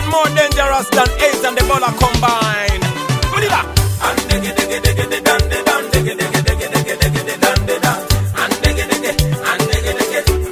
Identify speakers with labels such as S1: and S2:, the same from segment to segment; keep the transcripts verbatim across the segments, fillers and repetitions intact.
S1: and more dangerous than AIDS and Ebola combined. Put it up. And diggy diggy diggy diggy dan diggy dan diggy diggy diggy diggy diggy dan diggy dan and diggy diggy and diggy diggy.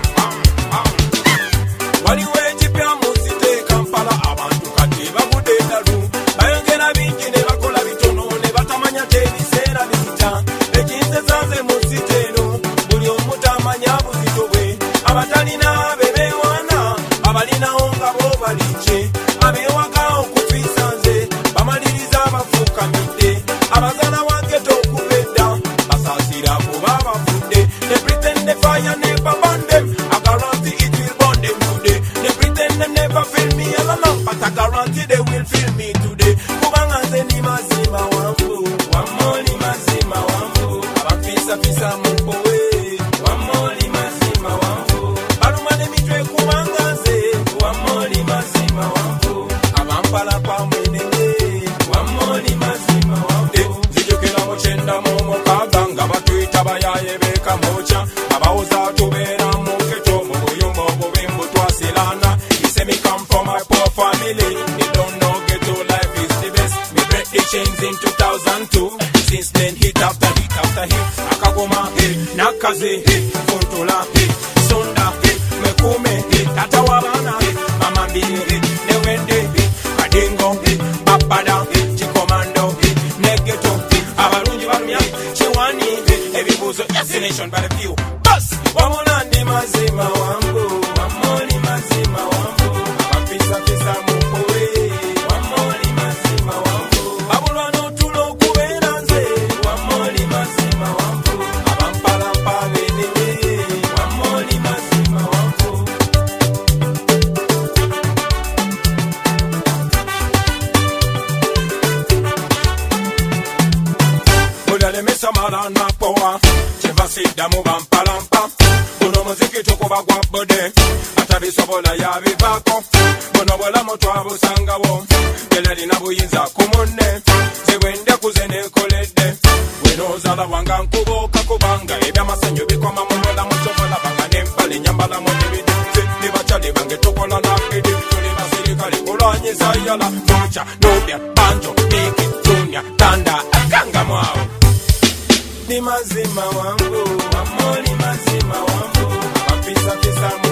S1: Wali weji pia musite Kampala abantu kati bakudeta lu bayongera bingi ne bakola bitono ne batamanya tedi sera bita ekinze zanze musite no buli omutamanya buzito bwe abatalina bebe wana abalina onga bo baliche abewaka okutwisanze bamaliriza abafuka midde abazana wange tokubedda basasira kuba bafudde they pretend they fire never burn them I guarantee it will burn them today they pretend they never feel me alone but I guarantee they will feel me today kubanga nze ni mazima wangu wamoli mazima wangu abafisa fisa mpowe wamoli mazima wangu balumane mitwe kubanga nze wamoli mazima wangu abampala pa mwenenge wamoli mazima wangu zijukira mochenda momo kaganga batuita bayaye beka mocha abaoza tubera muketo mu buyumba obubimbu twasilana he say me come from my poor family they don't know ghetto life is the best me break the chains in two thousand two since then hit after hit after hit akagoma hit nakaze hit funtola hit sonda hit mekume hit atawabana hit mama mbili hit newende hit kadingo hit babada hit chikomando hit negeto hit abalungi balumya chiwani hit ebibuzo destination by the few bus wamulandi mazima wangu wamoli mazima wangu abapisa pisa mupowe wamoli mazima wangu babulwano tulo kubera nze wamoli mazima wangu abampalampa benene wamoli mazima wangu unalemesa mara na poa cheva sida mubampalampa uno muziki tukuba gwa bode atabisobola yabivako buno bulamu twabusangawo telalina buyinza kumunne zibwende kuzene koledde wenozala wanga nkuboka kubanga ebyamasanyu bikoma mubulamu tokola banga nempale nyambala mwebidi nibachali bange tukola nakidi tuli basirikali kulwanyiza yala mocha nobya banjo niki tunya tanda akanga mwao ni mazima wangu wamoli mazima wangu abapisa pisa